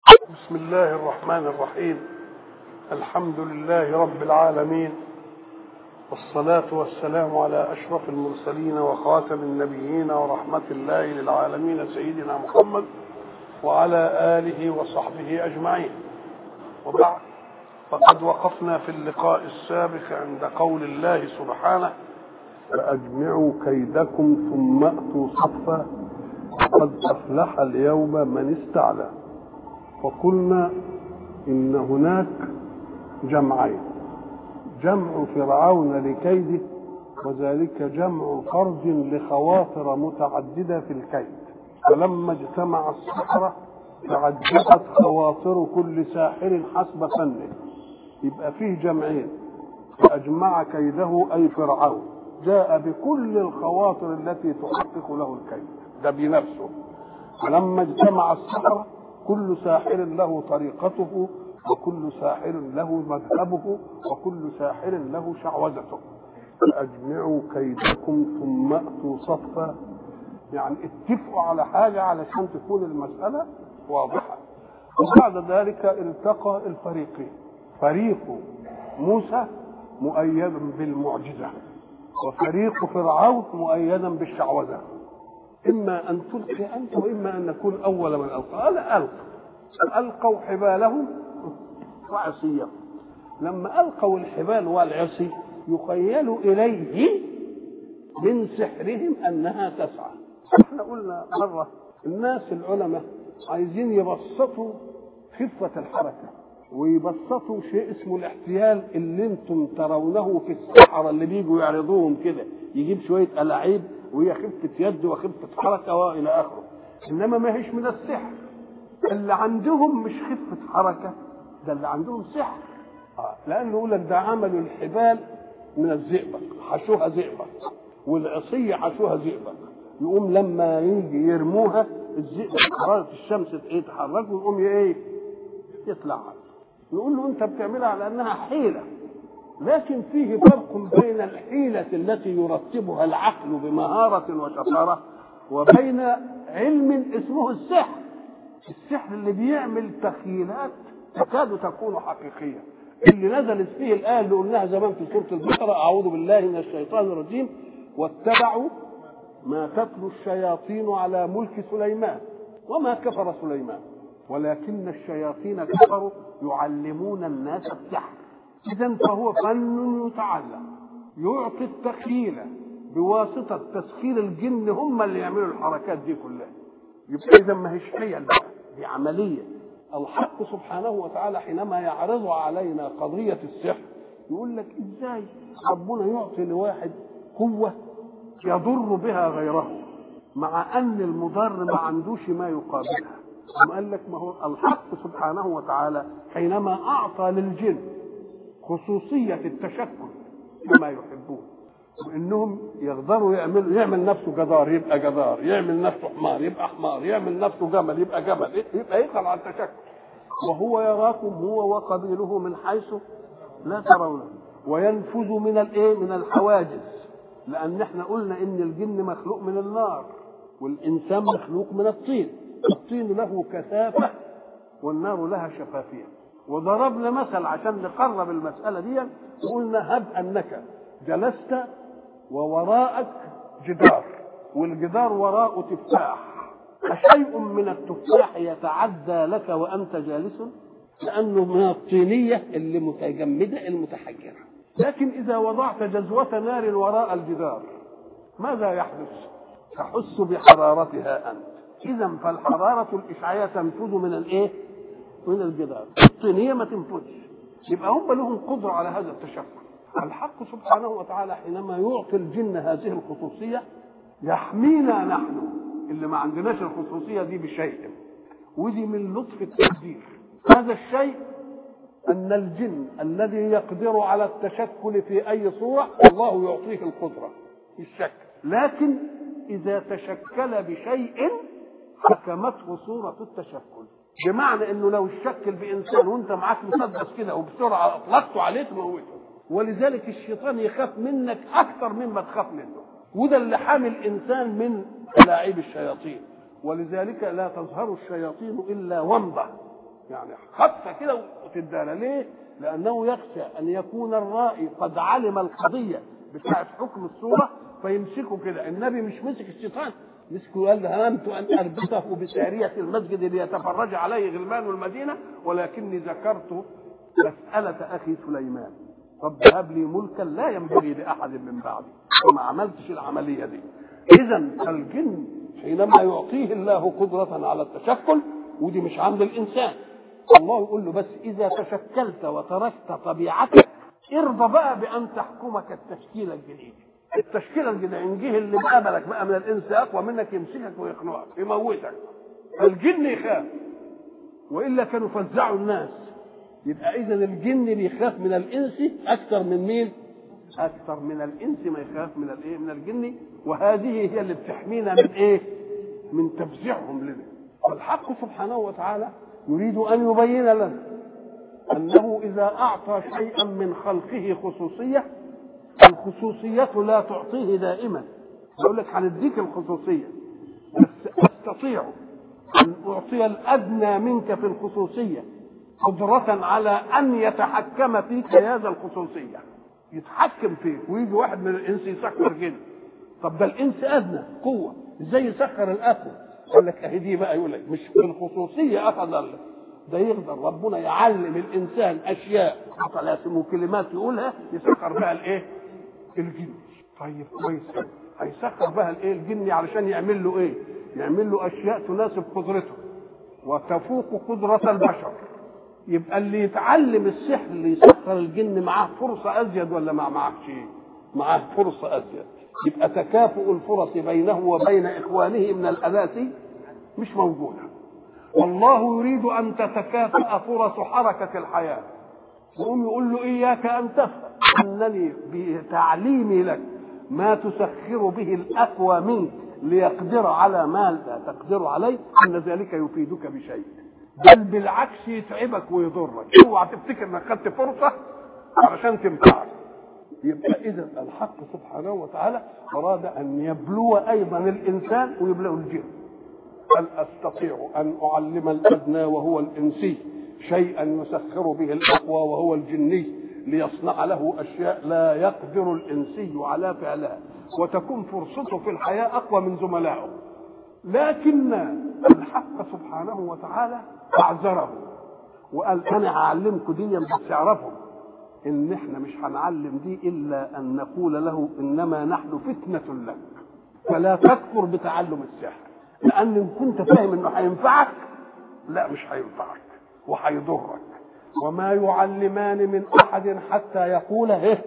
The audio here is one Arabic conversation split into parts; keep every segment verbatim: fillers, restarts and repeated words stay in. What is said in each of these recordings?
بسم الله الرحمن الرحيم. الحمد لله رب العالمين، والصلاة والسلام على أشرف المرسلين وخاتم النبيين ورحمة الله للعالمين سيدنا محمد وعلى آله وصحبه أجمعين. وبعد، فقد وقفنا في اللقاء السابق عند قول الله سبحانه: فأجمعوا كيدكم ثم أتوا صفا قد أفلح اليوم من استعلى. وقلنا إن هناك جمعين: جمع فرعون لكيده، وذلك جمع فرد لخواطر متعددة في الكيد. فلما اجتمع السحرة تعددت خواطر كل ساحر حسب فنه، يبقى فيه جمعين: فأجمع كيده أي فرعون جاء بكل الخواطر التي تحقق له الكيد ده بنفسه. فلما اجتمع السحرة كل ساحر له طريقته، وكل ساحر له مذهبه، وكل ساحر له شعوذته. فأجمعوا كيدكم ثم أتوا صفا، يعني اتفقوا على حاجة علشان تكون المسألة واضحة. وبعد ذلك التقى الفريقين: فريق موسى مؤيد بالمعجزة، وفريق فرعون مؤيدا بالشعوذة. إما أن تلقي أنت وإما أن نكون أول من ألقى. قال ألقى، ألقوا حبالهم وعصيهم. لما ألقوا الحبال والعصي يخيل إليه من سحرهم أنها تسعى. احنا قلنا مرة الناس العلماء عايزين يبسطوا خفة الحركة، ويبسطوا شيء اسمه الاحتيال اللي انتم ترونه في السحرة اللي بيجوا يعرضوهم كده، يجيب شوية ألاعيب وهي خفة يد وخفة حركة وإلى آخره. إنما ما هيش من السحر. اللي عندهم مش خفة حركة، ده اللي عندهم سحر. آه. لأنه يقول لك ده عملوا الحبال من الزئبق، حشوها زئبق، والعصية حشوها زئبق. يقوم لما يجي يرموها الزئبق حرارة الشمس ايه تحرك ويقوم ايه يطلعها. نقول له انت بتعملها على انها حيلة، لكن فيه فرق بين الحيلة التي يرتبها العقل بمهارة وشطارة وبين علم اسمه السحر. السحر اللي بيعمل تخيلات تكاد تكون حقيقية، اللي نزلت فيه الآية اللي قلناها زمان في سورة البقرة: أعوذ بالله من الشيطان الرجيم واتبعوا ما تتلو الشياطين على ملك سليمان وما كفر سليمان ولكن الشياطين كفروا يعلمون الناس السحر. إذن فهو فن يتعلم، يعطي التخيل بواسطة تسخير الجن، هم اللي يعملوا الحركات دي كلها. يبقى إذا ما هيش حيل، دي عملية. الحق سبحانه وتعالى حينما يعرض علينا قضية السحر يقول لك إزاي ربنا يعطي لواحد قوة يضر بها غيره، مع أن المضر ما عندوش ما يقابلها. ثم قال لك ما هو الحق سبحانه وتعالى حينما أعطى للجن خصوصية التشكل كما يحبون، وإنهم يقدروا يعمل يعمل نفسه جدار يبقى جدار، يعمل نفسه حمار يبقى حمار، يعمل نفسه جمل يبقى جمل، يبقى يطلع على التشكل. وهو يراكم هو وقبيله من حيث لا ترونه، وينفذ من الايه من الحواجز، لأن احنا قلنا إن الجن مخلوق من النار والإنسان مخلوق من الطين. الطين له كثافة والنار لها شفافية. وضربنا مثل عشان نقرب المسألة دي، قلنا هب أنك جلست ووراءك جدار، والجدار وراءه تفاح، أشيء من التفاح يتعدى لك وأنت جالس؟ لأنه من الطينية اللي متجمدة المتحجرة. لكن إذا وضعت جزوة نار وراء الجدار ماذا يحدث؟ تحس بحرارتها أنت. إذا فالحرارة الإشعاعية تنفذ من الإيه؟ من الجدار، الطينية ما تنفذش. يبقى هم لهم قدرة على هذا التشكل. الحق سبحانه وتعالى حينما يعطي الجن هذه الخصوصية يحمينا نحن اللي ما عندناش الخصوصية دي بشيء، ودي من لطف التقدير. هذا الشيء أن الجن الذي يقدر على التشكل في أي صورة الله يعطيه القدرة في الشكل، لكن إذا تشكل بشيء حكمته صورة التشكل. بمعنى أنه لو الشكل بإنسان وأنت معاك مسدس كده وبسرعة أطلقته عليه تموته. ولذلك الشيطان يخاف منك أكثر مما تخاف منه، وده اللي حامل الإنسان من لاعب الشياطين. ولذلك لا تظهر الشياطين إلا ومضة، يعني خطه كده وتداله. ليه؟ لانه يخشى ان يكون الرائي قد علم القضيه بتاعه حكم الصوره فيمسكه كده. النبي مش مسك الشيطان، مسكه وقال هممت ان اربطه بساريه المسجد ليتفرج عليه غلمان المدينه ولكني ذكرت مساله اخي سليمان رب هب لي ملكا لا ينبغي لاحد من بعدي، وما عملتش العمليه دي. اذا الجن حينما يعطيه الله قدره على التشكل، ودي مش عند الانسان، الله يقول له بس اذا تشكلت وتركت طبيعتك ارضى بقى بان تحكمك التشكيله الجديده. التشكيله الجديده ان جه اللي قبلك بقى من الانس اقوى منك يمسكك ويقنعك يموتك. الجن يخاف، والا كانوا فزعوا الناس. يبقى اذا الجن بيخاف من الانس اكثر من مين؟ اكثر من الانس ما يخاف من الايه؟ من الجن. وهذه هي اللي بتحمينا من ايه؟ من تفزيعهم لنا. والحق سبحانه وتعالى يريد ان يبين لنا انه اذا اعطى شيئا من خلقه خصوصيه، الخصوصيه لا تعطيه دائما. يقول لك هنديك الخصوصيه بس استطيع ان اعطي الادنى منك في الخصوصيه قدرة على أن يتحكم فيك هذا الخصوصية، يتحكم فيك. ويجي واحد من الإنس يسخر جن. طب ده الإنس أدنى قوة، إزاي يسخر الأقوى؟ يقول لك أهي دي بقى، يقول لك مش بالخصوصية أخذ الله، ده يقدر ربنا يعلم الإنسان أشياء طلاسم وكلمات يقولها يسخر بها الإيه؟ الجن. طيب كويس، هيسخر بها الإيه؟ الجن علشان يعمل له إيه؟ يعمل له أشياء تناسب قدرته وتفوق قدرة البشر. يبقى اللي يتعلم السحر اللي يسخر الجن معاه فرصة أزيد ولا ما معهش؟ معاه فرصة أزيد. يبقى تكافؤ الفرص بينه وبين إخوانه من الأناس مش موجودة. والله يريد أن تتكافأ فرص حركة الحياة. يقوم يقول له إياك أن تفهم أنني بتعليمي لك ما تسخر به الأقوى منك ليقدر على ما لا تقدر عليه أن ذلك يفيدك بشيء، بل بالعكس يتعبك ويضرك. اوعى تفتكر انك خدت فرصه علشان تنفعك. يبقى اذا الحق سبحانه وتعالى اراد ان يبلو ايضا الانسان ويبلو الجن. هل استطيع ان اعلم الادنى وهو الانسي شيئا يسخر به الاقوى وهو الجني ليصنع له اشياء لا يقدر الانسي على فعلها، وتكون فرصته في الحياه اقوى من زملائه. لكن الحق سبحانه وتعالى اعذره وقال انا هعلمكم دي بس اعرفوا ان احنا مش هنعلم دي الا ان نقول له انما نحن فتنه لك فلا تكفر بتعلم السحر. لان ان كنت فاهم انه هينفعك، لا مش هينفعك وهيضرك. وما يعلمان من احد حتى يقول ايه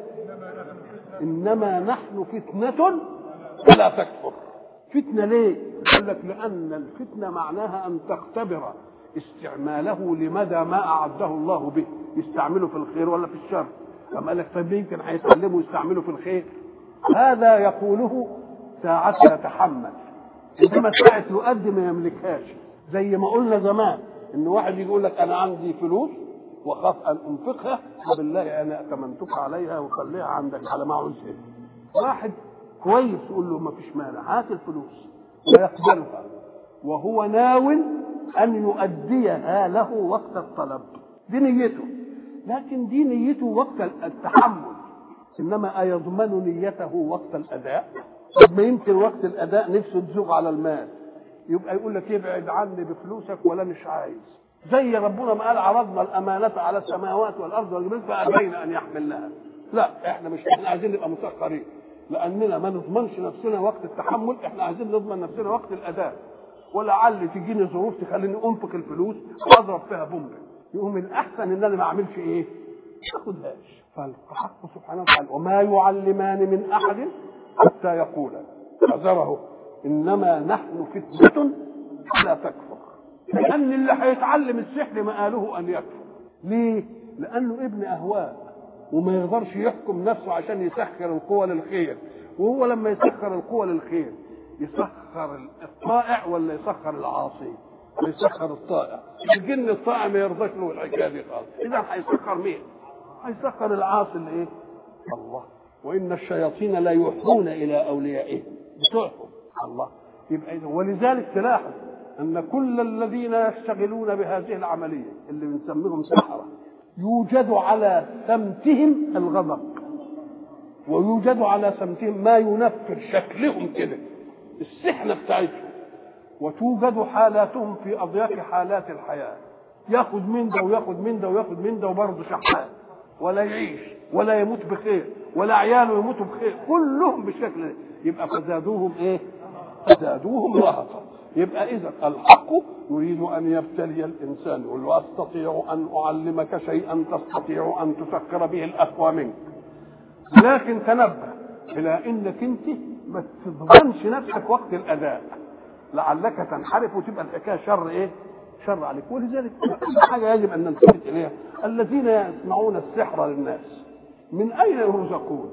انما نحن فتنه فلا تكفر. فتنه ليه؟ يقول لك لان الفتنه معناها ان تختبر استعماله لمدى ما اعده الله به، يستعمله في الخير ولا في الشر. اما قال لك طيب يمكن هيتعلموا يستعمله في الخير، هذا يقوله ساعة يتحمل، انما ساعة يؤدي ما يملكهاش. زي ما قلنا زمان ان واحد يقول لك انا عندي فلوس وخاف ان انفقها، بالله انا ائتمنتك عليها وخليها عندك على ما عوزها. واحد كويس يقول له ما فيش مانع هات الفلوس ويقبلها وهو ناوي ان يؤديها له وقت الطلب، دي نيته. لكن دي نيته وقت التحمل، انما ايضمن نيته وقت الاداء؟ ما يمكن وقت الاداء نفسه تزوغ على المال، يبقى يقول لك ابعد عني بفلوسك ولا مش عايز. زي ربنا ما قال عرضنا الامانه على السماوات والارض والجبال فابين ان يحملنها. لا احنا مش احنا عايزين نبقى مسخرين، لاننا ما نضمنش نفسنا وقت التحمل، احنا عايزين نضمن نفسنا وقت الاداء. ولعل تجيني ظروف تخليني انفق الفلوس واضرب فيها بومب، يقوم الاحسن ان انا ما اعملش ايه؟ ما اخدهاش. فالحق سبحانه وتعالى وما يعلمان من احد حتى يقولا حذره انما نحن فتنه فلا تكفر. لان اللي هيتعلم السحر ما قالوه ان يكفر. ليه؟ لانه ابن اهواء وما يقدرش يحكم نفسه عشان يسخر القوى للخير. وهو لما يسخر القوى للخير يسخر الطائع ولا يسخر العاصي؟ يسخر الطائع. الجن الطائع ما يرضاش له الحكايه دي خالص. اذا هيسخر مين؟ هيسخر العاصي اللي ايه؟ الله. وان الشياطين لا يوحون الى اوليائهم بتوعهم الله. يبقى اذا ولذلك تلاحظ أن كل الذين يشتغلون بهذه العملية اللي بنسميهم سحرة يوجد على سمتهم الغضب، ويوجد على سمتهم ما ينفر شكلهم كده السحنة بتاعتهم، وتوجد حالاتهم في أضيق حالات الحياة، ياخد من ده وياخد من ده وياخد من ده وبرضه شحات ولا يعيش ولا يموت بخير ولا عياله يموتوا بخير، كلهم بالشكل ده. يبقى فزادوهم ايه؟ فزادوهم رهقا. يبقى اذا الحق يريد ان يبتلي الانسان، يقول له استطيع ان اعلمك شيئا تستطيع ان تسكر به الاقوى منك، لكن تنبه الى انك انت ما تضمنش نفسك وقت الاداء، لعلك تنحرف وتبقى الحكايه شر ايه؟ شر عليك. ولذلك حاجه يجب ان نلتفت اليها، الذين يصنعون السحر للناس من اين يرزقون؟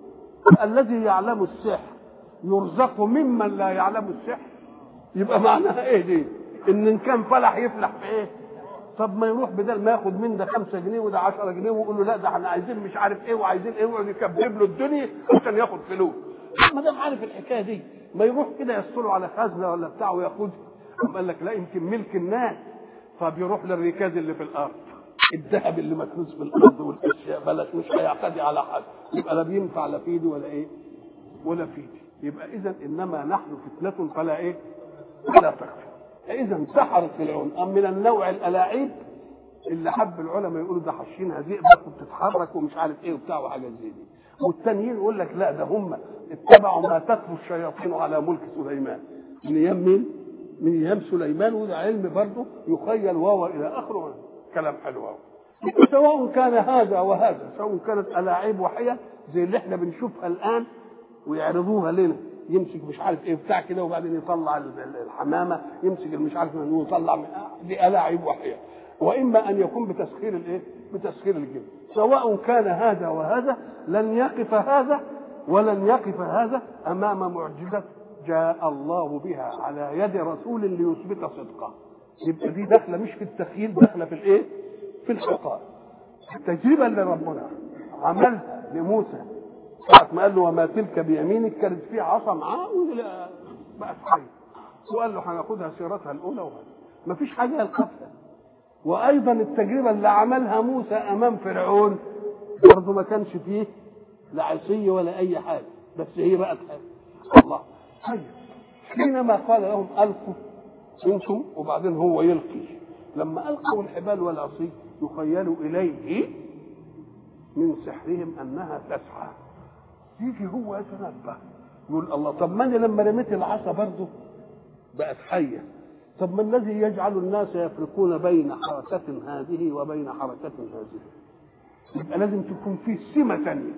الذي يعلم السحر يرزق ممن لا يعلم السحر؟ يبقى معناها ايه دي؟ ان كان فلح يفلح في ايه؟ طب ما يروح بدل ما ياخد من ده خمسة جنيه وده عشرة جنيه ويقول له لا ده احنا عايزين مش عارف ايه وعايزين ايه، ويقعد يكبب له الدنيا عشان ياخد فلوس. ما دام عارف الحكايه دي ما يروح كده يسطله على خزنه ولا بتاع وياخدها. قال لك لا يمكن ملك الناس، فبيروح للركاز اللي في الارض، الذهب اللي مكنوز في الارض والاشياء بلاش، مش هيعتدي على حد، يبقى لا بينفع لا فيدي ولا ايه ولا فيدي. يبقى اذا انما نحن فتنه فلا ايه؟ فلا تكفر. اذا سحرة فرعون ام من النوع الالاعيب اللي حب العلماء يقولوا ده حشينها ذئبك وبتتحرك ومش عارف ايه وبتاع وحاجات زي دي، والتانيين يقول لك لا ده هم اتبعوا ما تتلو الشياطين على ملك سليمان من ايام مين؟ من ايام سليمان، وده علم برضه يخيل واو الى اخره، كلام حلو قوي. سواء كان هذا وهذا، سواء كانت الاعيب وحيه زي اللي احنا بنشوفها الان ويعرضوها لنا، يمسك مش عارف ايه بتاع كده وبعدين يطلع الحمامه، يمسك مش عارف منه ويطلع، دي الاعيب وحيه. واما ان يكون بتسخير الايه؟ بتسخير الجن. سواء كان هذا وهذا لن يقف هذا ولن يقف هذا امام معجزه جاء الله بها على يد رسول ليثبت صدقه. يبقى دي داخله مش في التخيل، داخله في الايه؟ في الحقائق. التجربه اللي ربنا عملها لموسى ساعه ما قال له وما تلك بيمينك، كانت في عصا معاه بقت حيه، وقال له هناخدها سيرتها الاولى وهذا ما فيش حاجه يلقفها. وايضا التجربه اللي عملها موسى امام فرعون برضه ما كانش فيه لا عصي ولا اي حاجه، بس هي بقت حاجه. الله طيب حينما قال لهم القوا انتم، وبعدين هو يلقي، لما القوا الحبال والعصي يخيل اليه من سحرهم انها تسعى، يجي هو يتنبه يقول الله طب ما انا لما رميت العصا برضه بقت حيه، طب ما الذي يجعل الناس يفرقون بين حركة هذه وبين حركة هذه؟ يبقى لازم تكون فيه سمة ثانية.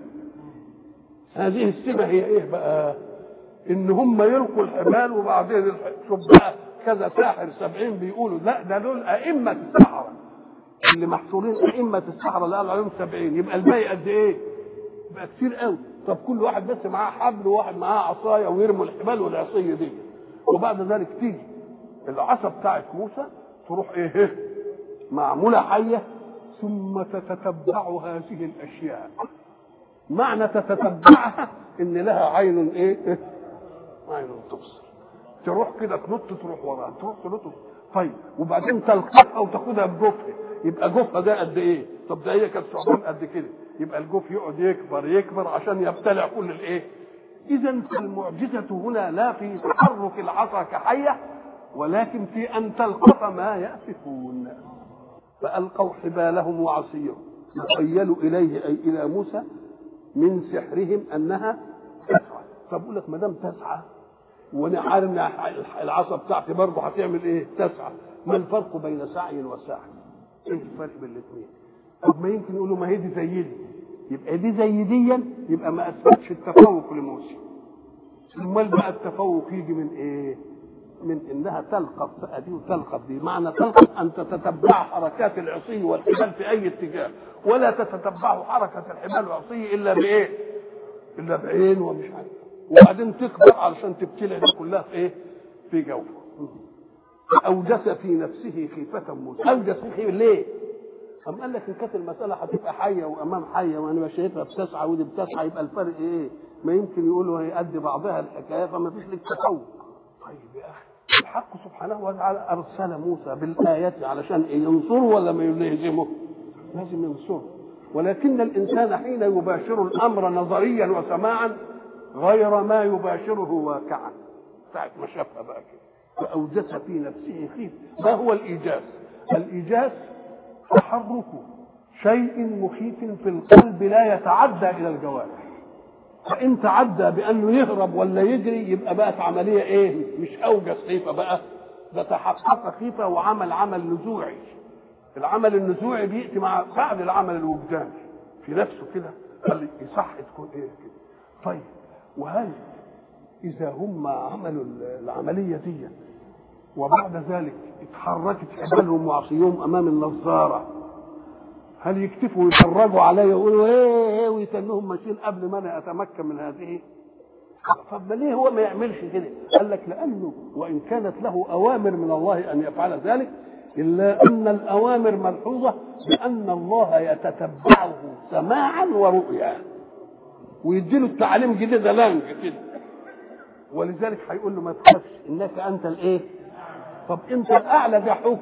هذه السمة هي ايه بقى؟ ان هم يلقوا الحبال وبعدين شوف بقى كذا ساحر سبعين بيقولوا لا ده دول ائمة السحرة اللي محصورين، ائمة السحرة اللي قالوا عليهم سبعين، يبقى الباقي قد ايه؟ يبقى كتير قوي. طب كل واحد بس معاه حبل وواحد معاه عصايه ويرموا الحبال والعصيه دي، وبعد ذلك تيجي العصا بتاعت موسى تروح ايه؟ معموله حيه، ثم تتتبع هذه الاشياء. معنى تتتبعها ان لها عين ايه؟ عين تبصر، تروح كده تنط تروح وراها، تروح تنط. طيب وبعدين تلقفها وتاخدها بجوفها، يبقى جوفها ده قد ايه؟ طب ده هي كانت ثعبان قد كده، يبقى الجوف يقعد يكبر يكبر عشان يبتلع كل الايه؟ اذا فالمعجزه هنا لا في تحرك العصا كحيه، ولكن في ان تلقف ما يأفكون. فالقوا حبالهم وعصيهم يخيل اليه اي الى موسى من سحرهم انها تسعى. طب اقول لك ما دام تسعى وانا عارف ان العصا بتاعتي برضه هتعمل ايه؟ تسعى. ما الفرق بين سعي وسعي؟ ايه الفرق بين الاثنين؟ طب ما يمكن يقولوا ما هي دي زي دي، يبقى دي زي دي، يبقى ما اثبتش التفوق لموسى. امال بقى التفوق يجي من ايه؟ من انها تلقف بقى دي وتلقف دي. معنى تلقف ان تتتبع حركات العصي والحبال في اي اتجاه، ولا تتتبع حركه الحبال والعصي الا بايه؟ الا بعين ومش عارف، وبعدين تكبر علشان تبتلع دي كلها في ايه؟ في جوفه. اوجس في نفسه خيفه موسى. اوجس في ليه؟ أم قال لك إن كانت المسألة هتبقى حية وأمام حية وأنا مش شايفها بتسعى ودي بتسعى، يبقى الفرق إيه؟ ما يمكن يقولوا هي قد بعضها الحكاية، فما فيش لك تفوق. طيب يا أخي الحق سبحانه وتعالى ارسل موسى بالايات علشان ايه؟ ينصره ولا ما يهزمه؟ لازم ينصره. ولكن الانسان حين يباشر الامر نظريا وسماعا غير ما يباشره واقعا. ساعه ما شافها بقى كده فاوجس في نفسه خيف. ما هو الايجاز؟ الايجاز تحرك شيء مخيف في القلب لا يتعدى الى الجوارح. فان تعدى بانه يهرب ولا يجري يبقى بقت عمليه ايه؟ مش اوجس خيفه بقى، ده تحقق خيفه وعمل عمل نزوعي. العمل النزوعي بياتي مع بعد العمل الوجداني في نفسه كده، قال يصح تكون ايه كده. طيب وهل اذا هم عملوا العمليه دي وبعد ذلك اتحركت حبالهم وعصيهم امام النظاره، هل يكتفوا يتفرجوا عليا ويقولوا ايه ايه ويتنهم ماشيين قبل ما انا اتمكن من هذه؟ طب ليه هو ما يعملش كده؟ قال لك لانه وان كانت له اوامر من الله ان يفعل ذلك، الا ان الاوامر ملحوظه بان الله يتتبعه سماعا ورؤيا ويديله التعليم جديد لانج كده. ولذلك هيقول له ما تخافش انك انت الايه؟ طب انت الاعلى ده حكم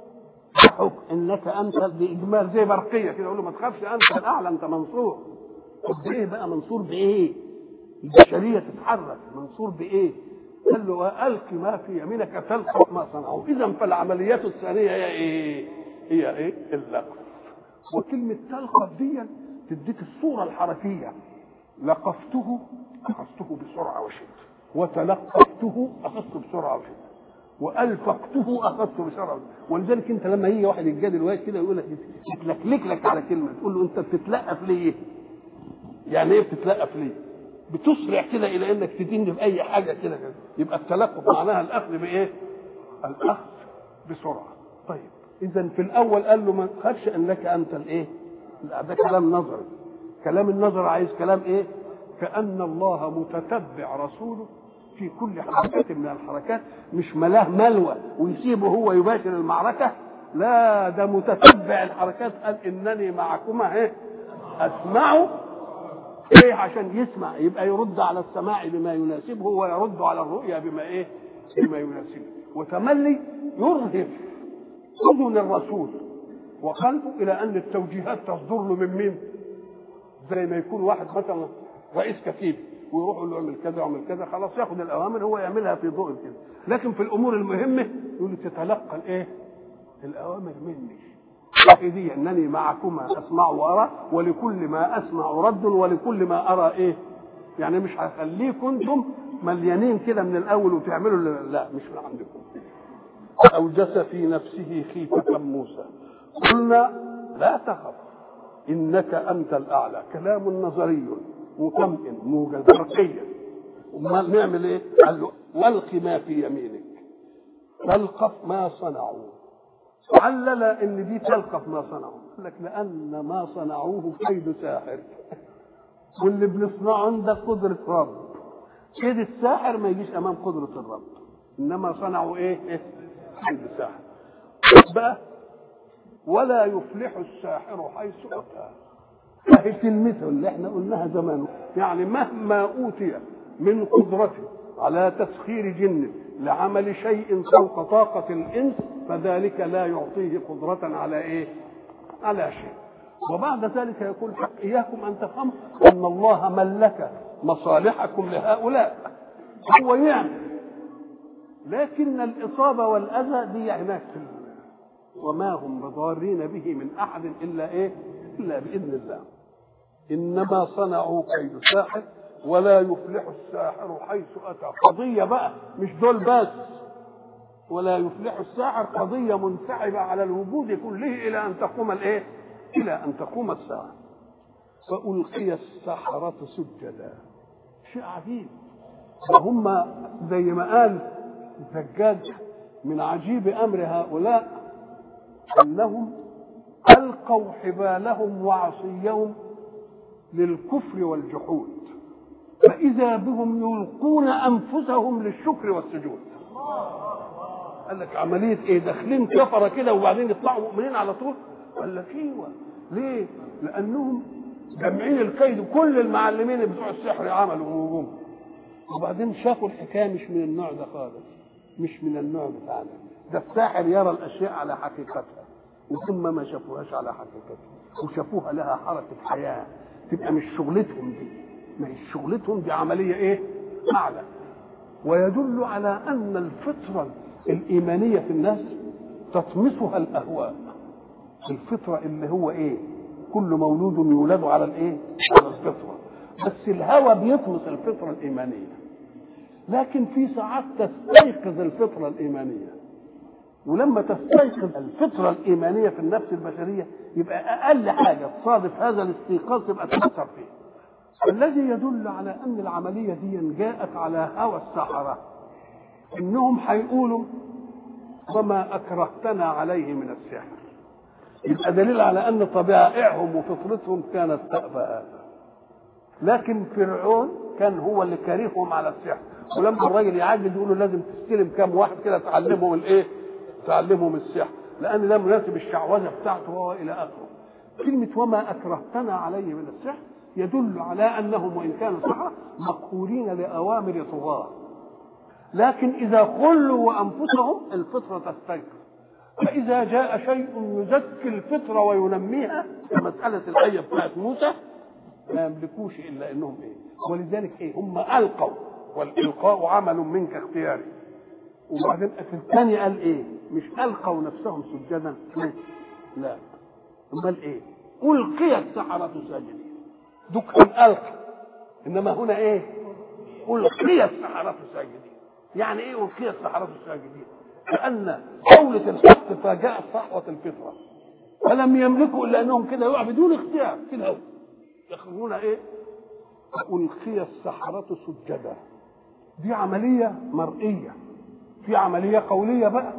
حكم انك انت باجمال زي برقيه كده، يقول له ما تخافش انت الاعلى انت منصور. طب بايه بقى منصور بايه؟ البشريه تتحرك منصور بايه؟ قال له والق ما في يمينك تلقف ما صنعوا. اذا فالعمليات الثانيه هي ايه؟ هي ايه؟ اللقف. وكلمه تلقف دي تديك الصوره الحركيه. لقفته اخذته بسرعه وشده، وتلقفته اخذته بسرعه وشده، والفقته اخذته بسرعه. ولذلك انت لما يجي واحد يتجادل واحد كده يقول لك يتلكلك لك على كلمه، تقول له انت بتتلقف ليه؟ يعني ايه بتتلقف ليه؟ بتسرع كده الى انك تدين باي حاجه كده كده. يبقى التلقف معناها الاخذ بايه؟ الاخذ بسرعه. طيب اذا في الاول قال له ما تخافش انك انت الايه؟ ده كلام نظري. كلام النظر عايز كلام ايه؟ كأن الله متتبع رسوله في كل حركة من الحركات، مش ملاه ملوى ويسيبه هو يباشر المعركة، لا ده متتبع الحركات. قال إنني معكما ايه؟ أسمعه ايه؟ عشان يسمع يبقى يرد على السماع بما يناسبه ويرد على الرؤيا بما ايه؟ بما يناسبه. وتملي يرهف أذن الرسول وقلبه إلى أن التوجيهات تصدر له من مين؟ زي ما يكون واحد مثلا رئيس كتيب ويروح له يعمل كذا ويعمل كذا، خلاص ياخد الاوامر هو يعملها في ضوء كده. لكن في الامور المهمه يقول له تتلقى الايه؟ الاوامر مني. دي انني معكما اسمع وارى ولكل ما اسمع رد ولكل ما ارى ايه؟ يعني مش هخليكم انتم مليانين كده من الاول وتعملوا لا مش من عندكم. اوجس في نفسه خيفه موسى قلنا لا تخف انك انت الاعلى. كلام نظري مطمئن موجز برقيا. امال نعمل ايه؟ قال له والق ما في يمينك تلقف ما صنعوا. علل ان دي تلقف ما صنعوا، قال لك لان ما صنعوه كيد ساحر، واللي بنصنعه عندك قدره رب. كيد الساحر ما يجيش امام قدره الرب، انما صنعوا ايه؟ ايه؟ كيد ساحر. بقى ولا يفلح الساحر حيث أتى. هي كلمته اللي احنا قلناها زمان، يعني مهما أوتي من قدرته على تسخير جن لعمل شيء فوق طاقة الإنس فذلك لا يعطيه قدرة على إيه؟ على شيء. وبعد ذلك يقول حق إياكم أن تفهموا أن الله ملك مصالحكم لهؤلاء، هو يعمل، لكن الإصابة والأذى دي هناك وما هم بضارين به من أحد إلا إيه؟ إلا بإذن الله. إنما صنعوا كيد ساحر ولا يفلح الساحر حيث أتى. قضية بقى مش دول بس، ولا يفلح الساحر قضية منسحبة على الوجود كله إلى أن تقوم الإيه؟ إلى أن تقوم الساعة. فألقي السحرة سجدا. شيء عجيب. وهم زي ما قال الزجاج من عجيب أمر هؤلاء أنهم ألقوا حبالهم وعصيهم للكفر والجحود، فإذا بهم يلقون أنفسهم للشكر والسجود. قال لك عملية إيه؟ داخلين كفرة كده وبعدين يطلعوا مؤمنين على طول؟ قال لك ايوه. ليه؟ لأنهم جمعين الكيد، كل المعلمين بتوع السحر عملوا وجوم، وبعدين شافوا الحكاية مش من النوع ده خالص. مش من النوع بتاعنا. ده الساحر يرى الاشياء على حقيقتها وثم ما شافوهاش على حقيقتها وشافوها لها حركه حياه، تبقى مش شغلتهم دي، ما هي شغلتهم دي عمليه ايه اعلى. ويدل على ان الفطره الايمانيه في الناس تطمسها الاهواء. الفطره اللي هو ايه؟ كل مولود يولد على الايه؟ على الفطره. بس الهوى بيطمس الفطره الايمانيه. لكن في ساعات تستيقظ الفطره الايمانيه، ولما تستيقظ الفطره الايمانيه في النفس البشريه يبقى اقل حاجه تصادف هذا الاستيقاظ تبقى تاثر فيه. الذي يدل على ان العمليه دي جاءت على هوى السحره، انهم هيقولوا وما اكرهتنا عليه من السحر. يبقى دليل على ان طبائعهم وفطرتهم كانت تأبى هذا. لكن فرعون كان هو اللي كارههم على السحر، ولما الراجل يعجز يقول له لازم تستلم كام واحد كده تعلمهم الايه؟ تعلمهم السحر، لان ده مناسب الشعوذه بتاعته وهو الى اخره. كلمه وما اكرهتنا عليه من السحر يدل على انهم وان كانوا سحره مقهورين لاوامر طغاه، لكن اذا خلوا وانفسهم الفطره تستيقظ. فاذا جاء شيء يزكي الفطره وينميها كمساله الايه بتاعت موسى ما يملكوش الا انهم ايه؟ ولذلك ايه؟ هم القوا، والالقاء عمل منك اختياري. وبعدين في الثاني قال ايه؟ مش القوا نفسهم سجدا، لا، امال ايه؟ القي السحره ساجدين. دوك القى، انما هنا ايه؟ القي السحره ساجدين. يعني ايه القي السحره ساجدين؟ لان قولة الحق فجاءت صحوه الفطره، فلم يملكوا الا انهم كده يقعوا بدون اختيار في الهوى يخرجون ايه؟ القي السحره سجدا. دي عمليه مرئيه. في عمليه قوليه بقى،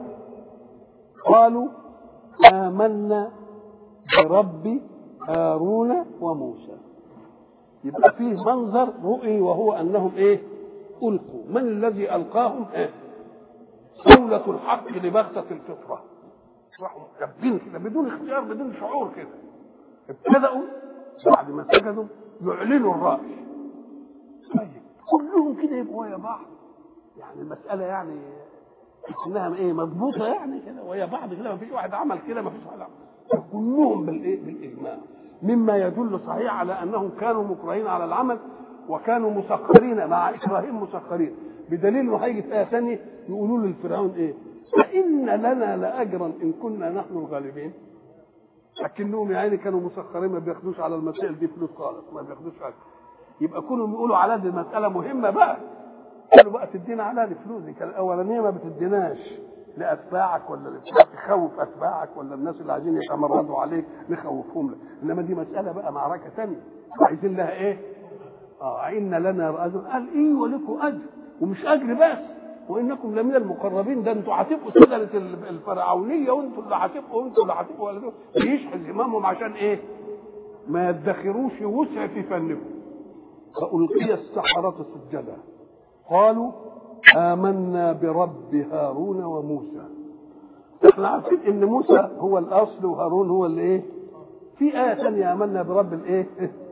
قالوا آمنا برب هارون وموسى. يبقى فيه منظر رؤي وهو انهم ايه؟ القوا. من الذي القاهم؟ ايه؟ قولة الحق لبغتة الفطره، راحوا كابين كده بدون اختيار بدون شعور كده. ابتدأوا بعد ما سجدوا يعلنوا الرأي. طيب كلهم كده يبقوا ويا بعض، يعني المسألة يعني انها ايه؟ مضبوطة يعني كده ويا بعض كده، ما فيش واحد عمل كده، ما فيش واحد عمل، كلهم بالايه؟ بالاجماع، مما يدل صحيح على انهم كانوا مكرهين على العمل وكانوا مسخرين مع اكراههم مسخرين. بدليل انه هيجي في ايه ثانيه يقولوا للفرعون ايه؟ فإن لنا لأجرا إن كنا نحن الغالبين. لكنهم يعني كانوا مسخرين، ما بياخدوش على المسائل دي فلوس خالص، ما بياخدوش حاجه. يبقى كلهم يقولوا على دي المساله مهمه بقى، قالوا بقى تدينا على دي فلوس، دي كان الاولانيه ما بتديناش لاتباعك ولا تخوف اتباعك ولا الناس اللي عايزين يتمردوا عليك نخوفهم لك، انما دي مساله بقى معركه ثانيه عايزين لها ايه؟ اه ان لنا اجر. قال ايه ولكم اجر، ومش اجر بس، وانكم لمن المقربين. ده انتوا هتبقوا سدره الفرعونيه، وانتوا اللي هتبقوا وانتوا اللي هتبقوا ولا يشحذ امامهم عشان ايه؟ ما يدخروش وسع في فنهم. فألقي السحرة سجدا قالوا آمنا برب هارون وموسى. احنا عارفين ان موسى هو الاصل وهارون هو اللي ايه؟ في آية ثانية آمنا برب الايه؟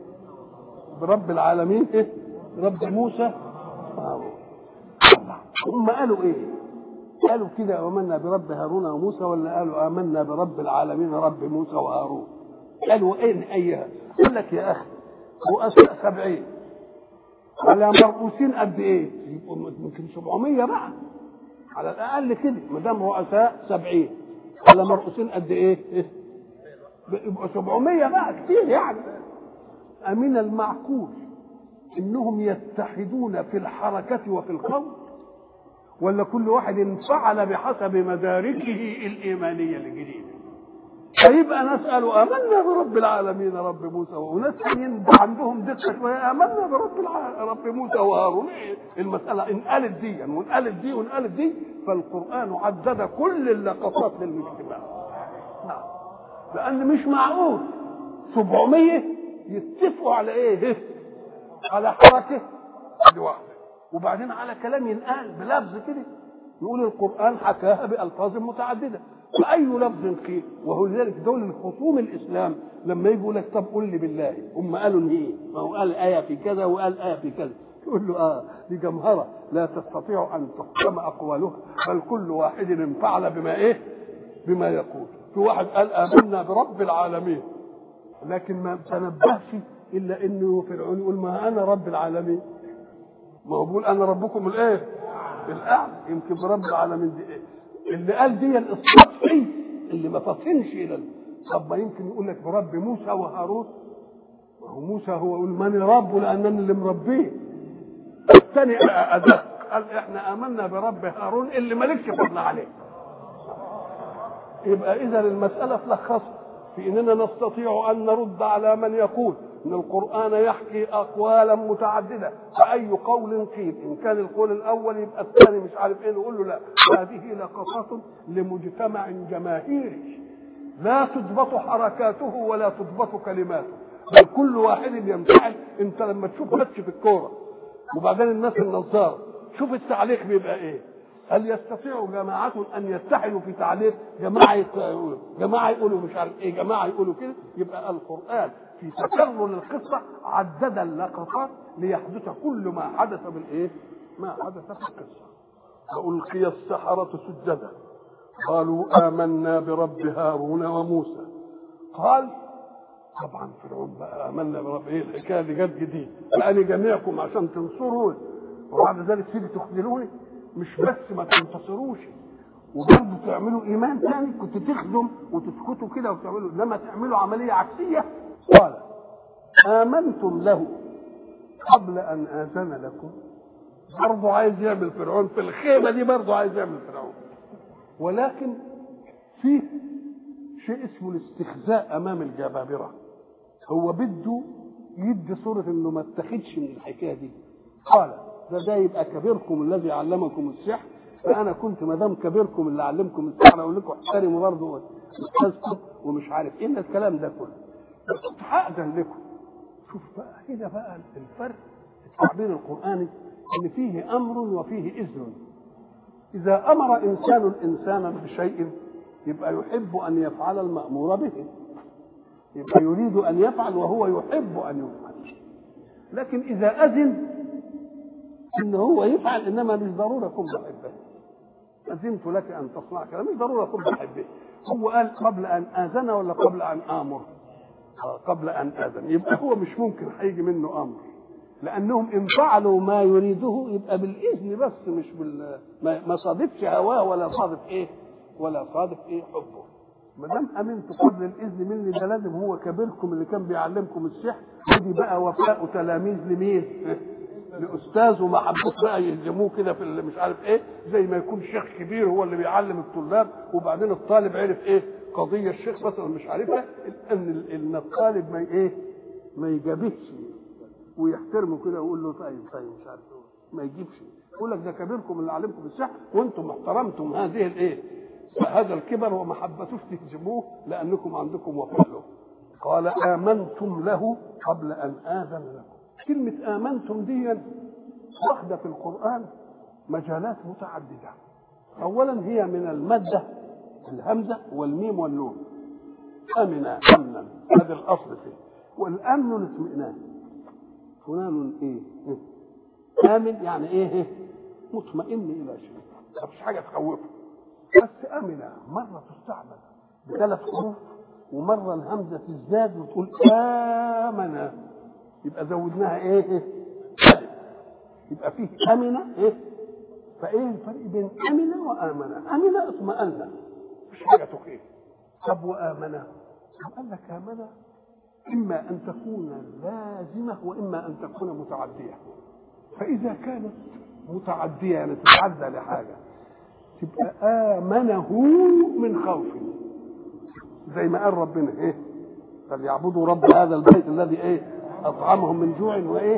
برب العالمين ايه؟ رب موسى وهارون. هم قالوا ايه؟ قالوا كده آمنا برب هارون وموسى، ولا قالوا آمنا برب العالمين رب موسى وهارون؟ قالوا ايه ايها؟ قال لك يا اخي رؤساء سبعين على مرؤوسين قد ايه؟ يبقوا ممكن سبعمية بقى على الاقل كده، ما دام رؤساء سبعين على مرؤوسين قد ايه؟ يبقوا سبعمية بقى كتير يعني. امن المعقول انهم يتحدون في الحركه وفي القول، ولا كل واحد انفعل بحسب مداركه الايمانيه الجديده؟ فيبقى نسأل آمنا برب العالمين رب موسى، وناس ثانيين عندهم دقة شوية آمنا برب العالمين رب موسى وهارون. المسألة انقلت دي وانقلت دي وانقلت دي، فالقرآن عدد كل اللقطات للاجتماع. نعم، لأن مش معقول سبعمية يتفقوا على إيه؟ على حركة واحدة، وبعدين على كلام ينقال بلفظ كده. يقول القرآن حكاها بألفاظ متعددة، فأي لفظ قيل. وهو لذلك دول الخصوم الإسلام لما يجوا لك طب قل لي بالله، هم قالوا إن إيه؟ ما هو قال آية في كذا وقال آية في كذا، يقول له اه دي جمهره لا تستطيع ان تحكم اقوالها، بل كل واحد انفعل بما ايه بما يقول. في واحد قال امنا برب العالمين، لكن ما تنبهش الا انه فرعون يقول ما انا رب العالمين، ما هو بيقول انا ربكم الايه الاعلى، يمكن برب العالمين دي ايه اللي قال دي السطحي اللي ما فطنش الى. طب ما يمكن يقول لك برب موسى وهارون، وهو موسى هو يقول ماني ربه لانني اللي مربيه. الثاني ادق قال احنا امنا برب هارون اللي مالكش فضل عليه. يبقى اذا المساله تلخصها في اننا نستطيع ان نرد على من يقول ان القران يحكي اقوالا متعدده، فاي قول قيل ان كان القول الاول يبقى الثاني مش عارف ايه، نقول له لا، هذه لقطات لمجتمع جماهيري لا تضبط حركاته ولا تضبط كلماته، بل كل واحد ينفعل. انت لما تشوف ماتش في الكوره وبعدين الناس النظاره شوف التعليق بيبقى ايه، هل يستطيع جماعة ان يتحدوا في تعليق؟ جماعه يقولوا جماعه يقولوا مش عارف ايه، جماعه يقولوا كده. يبقى القران في تكرر القصه عدد اللقطات ليحدث كل ما حدث بالايه ما حدث في القصه. والقي السحرة سجدا قالوا آمنا برب هارون وموسى. قال طبعا فرعون بقى آمنا برب ايه الحكايه اللي جت جديد، لاني جميعكم عشان تنصروني وبعد ذلك تيجي تخذلوني، مش بس ما تنتصروش وبرضه تعملوا ايمان ثاني، كنت تخدم وتسكتوا كده وتعملوا، انما تعملوا عمليه عكسيه. قال آمنتم له قبل ان آذن لكم. برضه عايز يعمل فرعون في الخيمه دي، برضه عايز يعمل فرعون، ولكن فيه شيء اسمه الاستخزاء امام الجبابره. هو بده يدي صوره انه ما اتخذش من الحكايه دي. قال ده ده يبقى كبيركم الذي علمكم السحر، فانا كنت ما دام كبيركم اللي علمكم السحر اقول لكم احترموا برضه استاذكم ومش عارف ايه الكلام ده كله، بس كنت هاذن لكم. شوف بقى هنا بقى الفرق التعبير القراني ان فيه امر وفيه اذن. اذا امر انسان انسانا بشيء يبقى يحب ان يفعل المامور به، يبقى يريد ان يفعل وهو يحب ان يفعل. لكن اذا اذن ان هو يفعل انما مش ضروره اكون بحبه، اذنت لك ان تصنع كلام مش ضروره اكون بحبه. هو قال قبل ان اذن ولا قبل ان امر؟ قبل ان اذن، يبقى هو مش ممكن هيجي منه امر، لانهم ان فعلوا ما يريده يبقى بالاذن بس، مش بال ما صادفش هواه ولا صادف ايه ولا صادف ايه حبه. ما دام امنت قبل الاذن مني ده لازم هو كبيركم اللي كان بيعلمكم السحر، ودي بقى وفاء تلاميذ لمين؟ لاستاذ، وما حبوش بقى يهزموه كده في مش عارف ايه، زي ما يكون شيخ كبير هو اللي بيعلم الطلاب وبعدين الطالب عرف ايه قضيه الشيخ مثلا مش عارفها، ان ان الطالب ما ايه ما يجابهش ويحترمه كده ويقول له طيب طيب مش عارف ما يجيبش، يقول لك ده كبيركم اللي علمكم السحر وانتم احترمتم هذه الايه هذا الكبر وما حبتوش تهزموه لانكم عندكم وفاء له. قال آمنتم له قبل ان آذن لكم. كلمه آمنتم دي واخده في القرآن مجالات متعدده. اولا هي من الماده الهمزه والميم والنون، امن امنا هذا الاصل فيه، والامن الاطمئنان. فلان ايه امن يعني ايه مطمئن الى شيء، ما فيش حاجه تخوفه. بس امن مره تستعمل بثلاث حروف ومره الهمزه تزداد وتقول امن، يبقى زودناها ايه يبقى فيه امن ايه. فايه الفرق بين امن وامن؟ امن اطمئن مش حاجه تخيف. طب وامن قال لك امن اما ان تكون لازمه واما ان تكون متعديه. فاذا كانت متعديه يعني تتعدى لحاجه تبقى امنه من خوف، زي ما قال ربنا ايه فليعبدوا رب هذا البيت الذي ايه اطعمهم من جوع وايه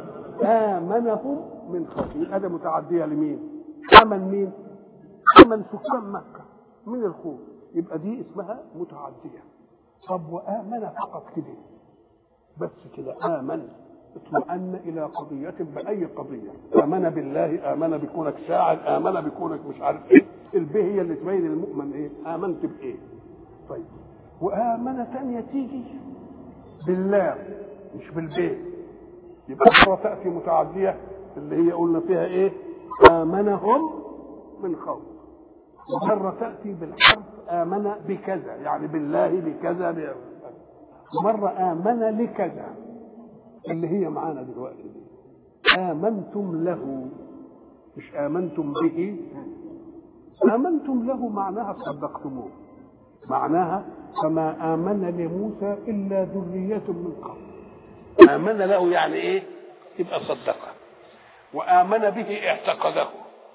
امنهم من خوف. هذا متعديه لمين؟ امن مين؟ امن سكان مكه من الخوف، يبقى دي اسمها متعديه. طب وامن فقط كده بس كده امن اطمئن الى قضيه باي قضيه، امن بالله، امن بكونك شاعر، امن بكونك مش عارف ايه، البه هي اللي تبين المؤمن ايه امنت بايه. طيب وامن ثانيه تيجي بالله مش بالبه، يبقى مرة تأتي متعدية اللي هي قلنا فيها ايه؟ آمنهم من خوف. ومرة تأتي بالحرف آمن بكذا، يعني بالله بكذا بكذا. ومرة آمن لكذا اللي هي معانا دلوقتي دي. آمنتم له، مش آمنتم به. آمنتم له معناها صدقتموه، معناها فما آمن لموسى إلا ذرية من قوم. آمن له يعني إيه؟ يبقى صدقه. وآمن به اعتقده،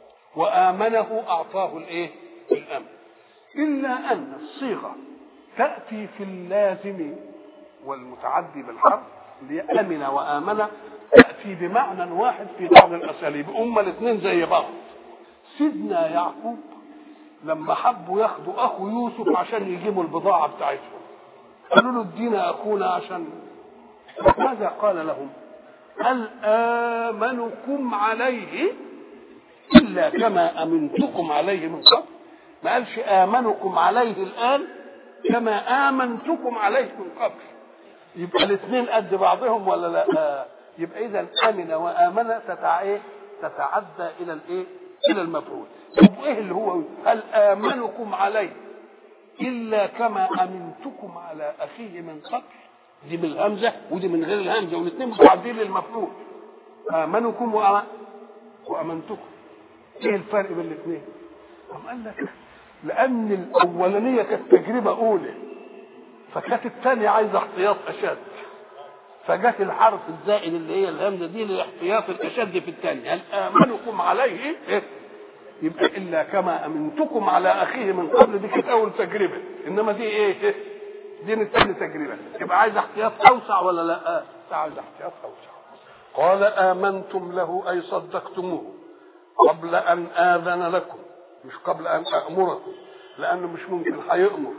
وآمنه أعطاه الإيه؟ الأمن. إلا أن الصيغة تأتي في اللازم والمتعدي بالحرف لأمن وآمن تأتي بمعنى واحد في بعض الأساليب، أما الاثنين زي بعض. سيدنا يعقوب لما حبوا ياخدوا أخو يوسف عشان يجيبوا البضاعة بتاعتهم قالوا له ادينا أخونا عشان، ماذا قال لهم؟ هل آمنكم عليه إلا كما أمنتكم عليه من قبل. ما قالش آمنكم عليه الآن كما آمنتكم عليه من قبل. يبقى الاثنين قد بعضهم ولا لا؟ يبقى إذا أمن وآمن تتع... تتعدى إلى الإيه؟ إلى المفعول. طب إيه اللي هو هل آمنكم عليه إلا كما أمنتكم على أخيه من قبل؟ دي بالهمزة ودي من غير الهمزة، والاثنين متعدين للمفعول. آمنكم وأمن... وأمنتكم. إيه الفرق بين الاثنين؟ قام قال لك لأن الأولانية كانت تجربة أولى، فكانت الثانية عايزة احتياط أشد، فجت الحرف الزائد اللي هي الهمزة دي للاحتياط الأشد في الثانية. هل آمنكم عليه إيه؟ يبقى إلا كما أمنتكم على أخيه من قبل. دي كانت أول تجربة، إنما دي إيه؟ دي الثانية تجربة. يبقى عايز احتياط أوسع ولا لا؟ عايز احتياط أوسع. قال آمنتم له أي صدقتموه قبل أن آذن لكم، مش قبل أن أأمركم، لأنه مش ممكن هيأمر.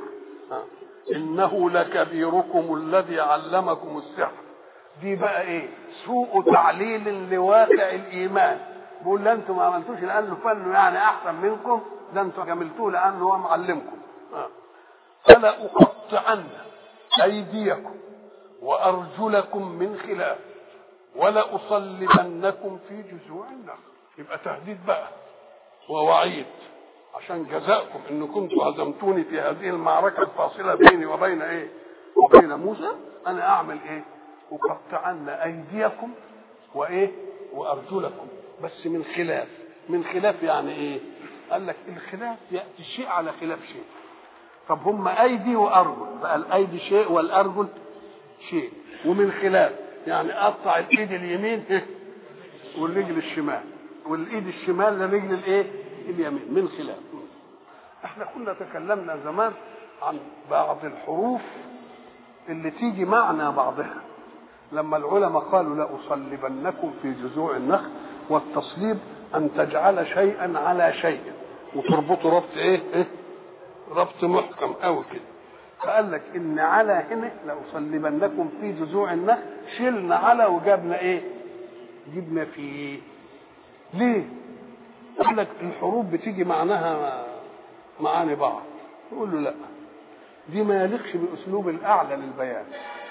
إنه لكبيركم الذي علمكم السحر. دي بقى إيه؟ سوء تعليل لواقع الإيمان. بقول لا أنتم ما عملتوش لأنه فنه يعني أحسن منكم، ده أنتم عملتوه لأنه هو معلمكم. فلا أقطعن أيديكم وأرجلكم من خلاف ولا أصلبنكم في جذوع النخل. يبقى تهديد بقى ووعيد عشان جزاءكم ان كنتم هزمتوني في هذه المعركه الفاصله بيني وبين ايه؟ وبين موسى. انا اعمل ايه؟ اقطعن ايديكم وايه؟ وارجلكم، بس من خلاف. من خلاف يعني ايه؟ قال لك الخلاف ياتي شيء على خلاف شيء. طب هم ايدي وارجل، بقى الايدي شيء والارجل شيء. ومن خلاف يعني اقطع الايد اليمين والرجل الشمال، والايد الشمال لرجل الايه؟ اليمين، من خلاف. احنا كنا تكلمنا زمان عن بعض الحروف اللي تيجي معنى بعضها، لما العلماء قالوا لا أصلبنكم في جذوع النخل، والتصليب ان تجعل شيئا على شيء وتربطه ربط ايه؟ ايه؟ ربط محكم قوي كده. فقال لك ان على هنا لا أصلبنكم في جذوع النخل، شلنا على وجبنا ايه؟ جبنا فيه. ليه؟ يقول لك الحروف بتيجي معناها معاني بعض. يقول له لا، دي ما يليقش باسلوب الاعلى للبيان،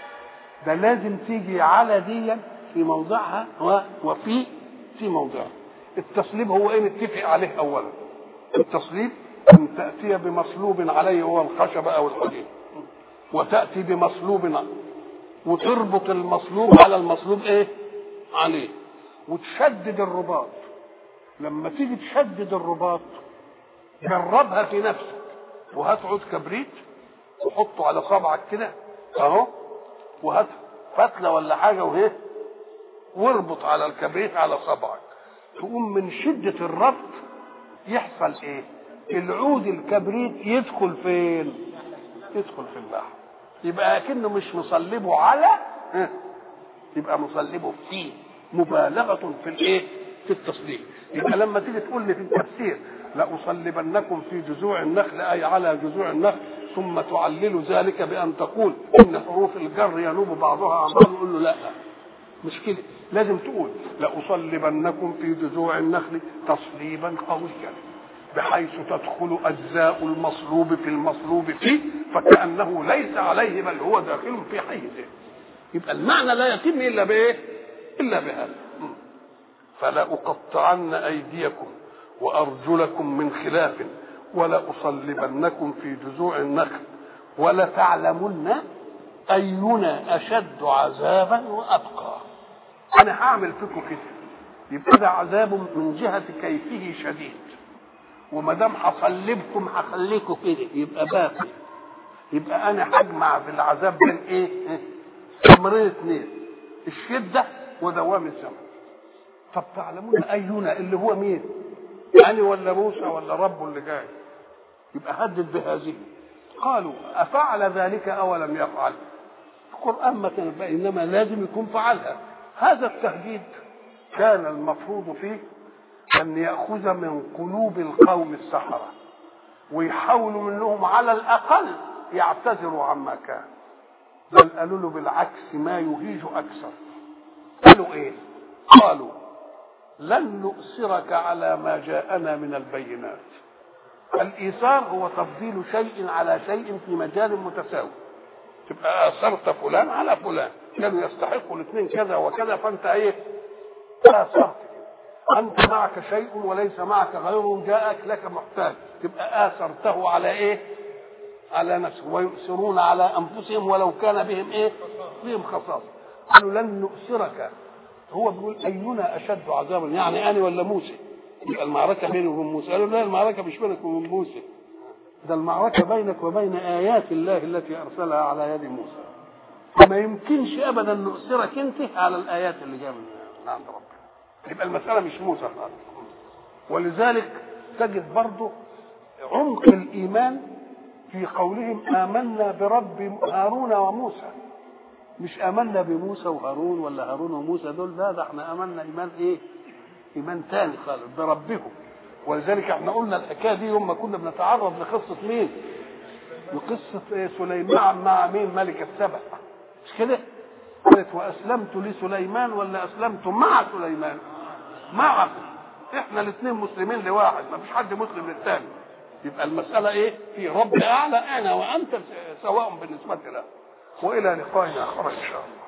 ده لازم تيجي على دي في موضعها وفي في موضعها. التصليب هو ايه؟ نتفق عليه اولا. التصليب ان تاتي بمصلوب عليه هو الخشب او الحديد، وتاتي بمصلوب وتربط المصلوب على المصلوب ايه؟ عليه، وتشدد الرباط. لما تيجي تشدد الرباط جربها في نفسك، وهات عود كبريت وحطه على صبعك كده اهو، وهات فتله ولا حاجه وهي واربط على الكبريت على صبعك، تقوم من شده الربط يحصل ايه؟ العود الكبريت يدخل فين؟ يدخل في اللحم. يبقى اكنه مش مصلبه على، يبقى مصلبه فيه، مبالغه في الايه؟ في التصليب. يبقى لما تيجي تقول لي في التفسير لأصلبنكم في جذوع النخل أي على جذوع النخل، ثم تعلل ذلك بأن تقول إن حروف الجر ينوب بعضها عن بعض، نقول له لا، مش كده. لازم تقول لأصلبنكم في جذوع النخل تصليبا قويا بحيث تدخل أجزاء المصلوب في المصلوب فيه فكأنه ليس عليه بل هو داخل في حيزه. يبقى المعنى لا يتم إلا بإيه؟ الا بهذا. فلأقطعن ايديكم وارجلكم من خلاف ولأصلبنكم في جذوع النخل ولتعلمن اينا اشد عذابا وابقى. انا هعمل فيكم كده، يبقى ده عذاب من جهه كيفه شديد، وما دام هصلبكم هخليكم كده يبقى باقي. يبقى انا هجمع في العذاب بين ايه؟ امرين اثنين، الشده ودوام الزمن. طب تعلمون اينا اللي هو مين؟ يعني ولا موسى ولا ربه اللي جاي؟ يبقى هدد بهذه. قالوا افعل ذلك اولم يفعل؟ القران ما كان، انما لازم يكون فعلها. هذا التهديد كان المفروض فيه ان ياخذ من قلوب القوم السحره ويحاولوا منهم على الاقل يعتذروا عما كان، بل قالوا له بالعكس ما يهيج اكثر. قالوا ايه؟ قالوا لن نؤثرك على ما جاءنا من البينات. الايثار هو تفضيل شيء على شيء في مجال متساوي. تبقى اثرت فلان على فلان، كانوا يستحقوا الاثنين كذا وكذا، فانت ايه؟ اثرت. انت معك شيء وليس معك غيره، جاءك لك محتاج، تبقى اثرته على ايه؟ على نفسه. ويؤثرون على انفسهم ولو كان بهم ايه؟ بهم خصاصه. قالوا لن نؤثرك. هو بيقول اينا اشد عذابا، يعني انا ولا موسى؟ يبقى المعركه بيني وبين موسى. قالوا لا، المعركه مش بينك وبين موسى، ده المعركه بينك وبين ايات الله التي ارسلها على يد موسى. فما يمكنش ابدا نؤثرك انت على الايات اللي جايه من عند ربنا. يبقى المساله مش موسى خالص. ولذلك تجد برضه عمق الايمان في قولهم آمنا برب هارون وموسى. مش آمنا بموسى وهارون ولا هارون وموسى دول، لا، ده احنا آمنا إيمان إيه؟ إيمان تاني خالص بربهم. ولذلك احنا قلنا الحكاية دي يوم ما كنا بنتعرض لقصة مين؟ وقصة إيه؟ سليمان مع مين؟ ملك السبع، مش كده؟ قالت وأسلمت لسليمان ولا أسلمت مع سليمان؟ مع. احنا الاثنين مسلمين لواحد، ما فيش حد مسلم للثاني. يبقى المسألة ايه؟ في رب اعلى، انا وانت سواء بالنسبة له. والى لقاء اخر ان شاء الله.